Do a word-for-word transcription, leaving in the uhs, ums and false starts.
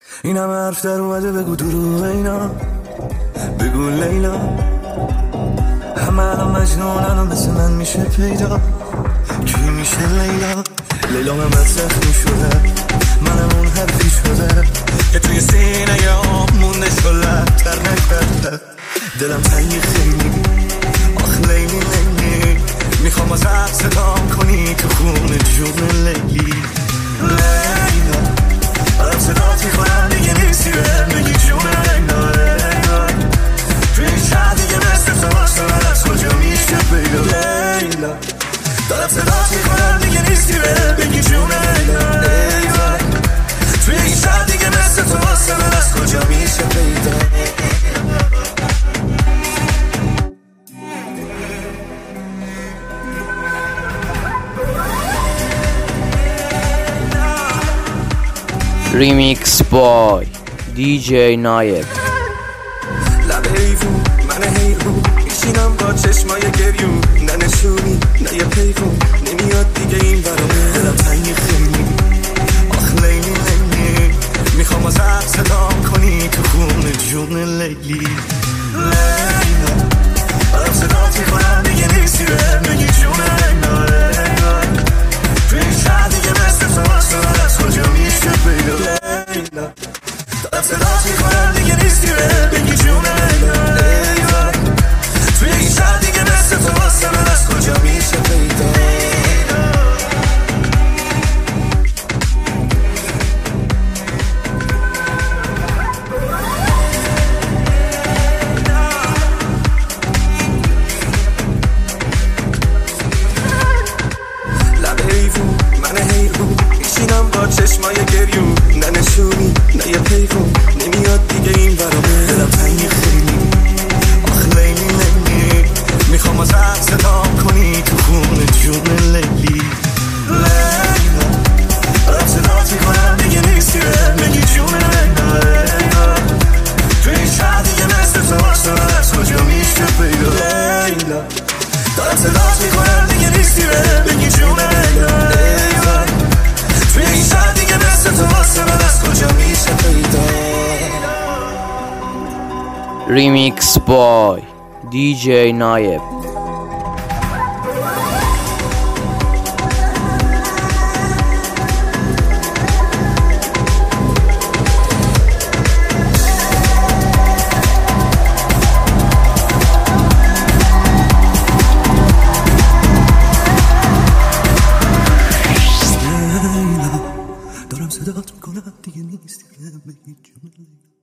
این همه حرف در اومده بگو دروغ اینا، بگو لیلا. همه الان مجنونن و مثل من میشه پیدا، کی میشه لیلا؟ لیلا من بد زخمی شده، منم اون حرفی شده که توی سینه یا مونده شلت تر نکرده. دلم تنگی خیلی، آخ لیلی لیلی، میخوام از عقل صدام کنی تو خون جون لیلی. لیلا برم صدات میخورم دیگه نیستی بهم بگی جون لیلا. لیلا توی این شهر دیگه مثل تو واسه من از کجا میشه پیدا. لیلا دارم صدات میخورم دیگه نیستی بهم بگی جون لیلا. لیلا توی این شهر دیگه مثل تو واسه من از کجا میشه پیدا. ریمیکس بای دی جی نایب. لبه ایفون من حیرون میشینم با چشمای گریون، نه نشونی نه یه پیفون نمیاد دیگه این برامه. دلم تنگی خیلی، آخ لیلی لیلی، میخوام از عقل صدام کنی تو خون جون لیلی. لیلا برم صدات میکنم دیگه نیستی بهم بگی جون لیلا. لیلا توی این شهر دیگه مثل تو واسه من از کجا میشه پیدا. لیلا دارم صدات میکنم دیگه نیستی بهم بگی جون لیلا. لیلا توی این شهر دیگه مثل تو واسه من از کجا میشه پیدا. لبه ایفون من حیرون میشینم با چشمای گریون، نه نشونی نه یه پیفون نمیاد دیگه این برامه. دلم تنگی خیلی، آخ لیلی لیلی، میخوام از عقل صدام کنی تو خون جون لیلی. لیلا برم صدات میکنم دیگه نیستی بهم بگی جون لیلا. لیلا توی این شهر دیگه مثل تو واسه من از کجا میشه پیدا. لیلا دارم صدات میکنم دیگه نیستی بهم بگی جون لیلا. لیلا توی این شهر دیگه مثل تو واسه من از کجا میشه پیدا. ریمیکس بای دی جی نایب. دارم صدات میکنم دیگه نیستی بهم بگی جون لیلا.